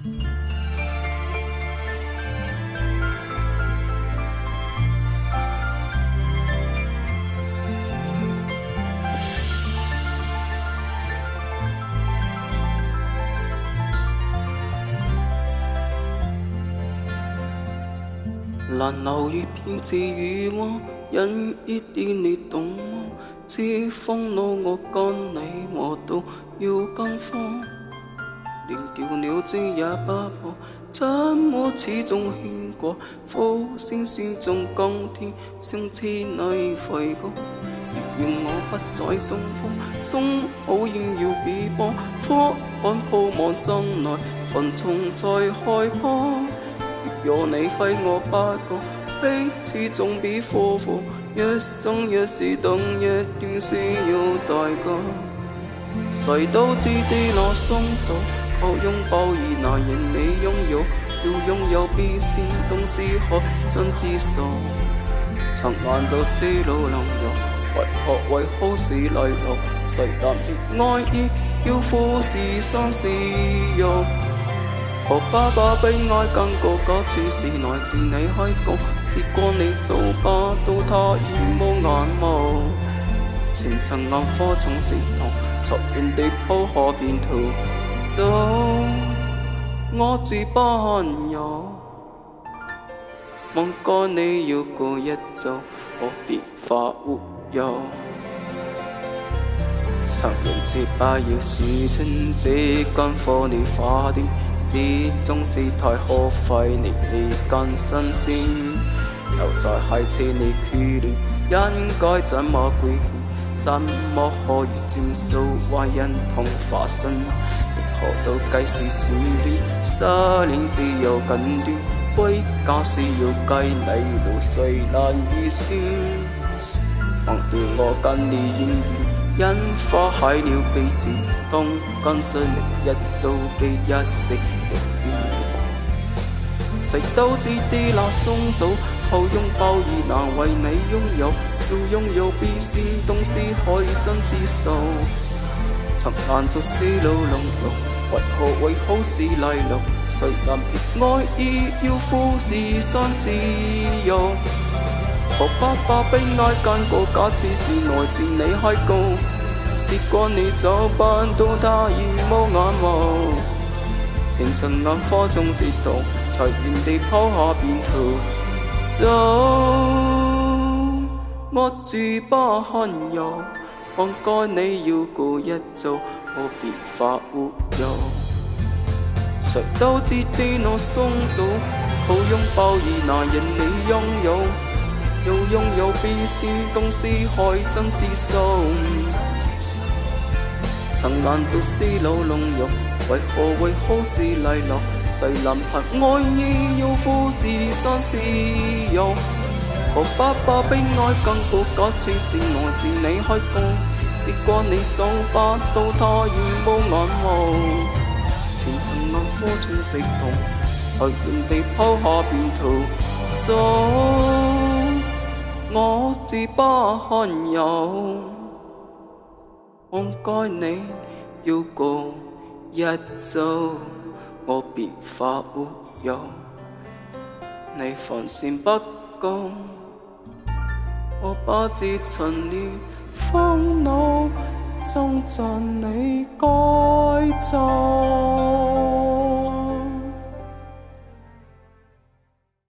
难留于片自与我，因依啲你懂我，知风怒我跟你磨到要跟风，连叫鸟精也不破，怎么始终牵挂？苦先算中今天，相千里飞过，亦愿我不再送火，送好烟要几波，火看铺满心内，焚重再开破。若你非我不可，彼此總比火火。一生一世等一段需要代價。誰都知地落鬆手，靠擁抱而難人你擁有。要擁有必先懂思考真知數。曾眼就思路能遊，為何為好事嚟路？誰難別愛意，要富士山是用。何爸爸悲哀更過假似是來自你開講，試過你做不到，他已無眼眸。前塵暗火曾是痛，隨緣地鋪下便逃走。我自不罕有，望過你要過一週，我便發活憂。曾用這把要是春這間火你化電。之中姿態可費你更新鮮，又在係似你決定，應該怎麼歸欠？怎麼可以佔數懷孕同化信？如何到計時算短？失戀只有近短，歸家需要計你路，誰難預算？忘掉我跟你遠遠，因花開了記住，當跟着你一早的一息。誰都知啲那鬆手，靠擁抱而難為你擁有，要擁有必先懂思海真知數。曾難做思路濃濃，為何為好事嚟路？誰難別愛意，要富士山是用。何爸爸悲哀間過假似是來自你開告，試過你走不到，他已無眼眸。前塵暗火中是毒，隨緣地拋下便逃走。我住不罕有，望該你要過一週，我便發活憂。誰都知啲我鬆手，靠擁抱而難人你擁有，要擁有必先懂思海真知數。曾難做思路濃肉。為何為好事嚟落？誰能憑愛意要富士山是用？何爸爸悲哀更過假似是來自你開講，試過你走不到，他已無眼眸。前塵暗火中食痛，隨緣地拋下便逃走。我自不罕有，望該你要過一週，我便發活憂。你防線不公，我不知陳年煩惱，終讚你該走。